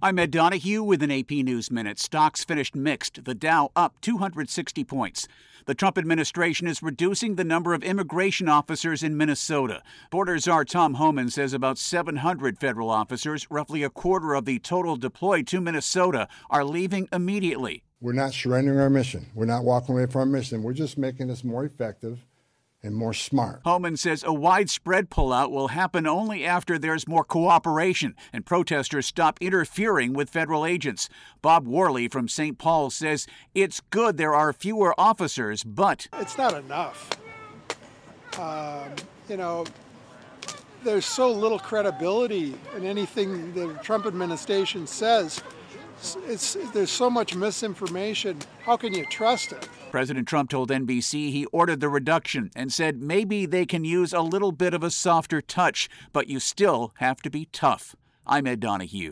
I'm Ed Donahue with an AP News Minute. Stocks finished mixed, the Dow up 260 points. The Trump administration is reducing the number of immigration officers in Minnesota. Border Czar Tom Homan says about 700 federal officers, roughly a quarter of the total deployed to Minnesota, are leaving immediately. We're not surrendering our mission. We're not walking away from our mission. We're just making this more effective and more smart. Homan says a widespread pullout will happen only after there's more cooperation and protesters stop interfering with federal agents. Bob Worley from St. Paul says it's good there are fewer officers, but it's not enough. There's so little credibility in anything the Trump administration says. There's so much misinformation. How can you trust it? President Trump told NBC he ordered the reduction and said maybe they can use a little bit of a softer touch, but you still have to be tough. I'm Ed Donahue.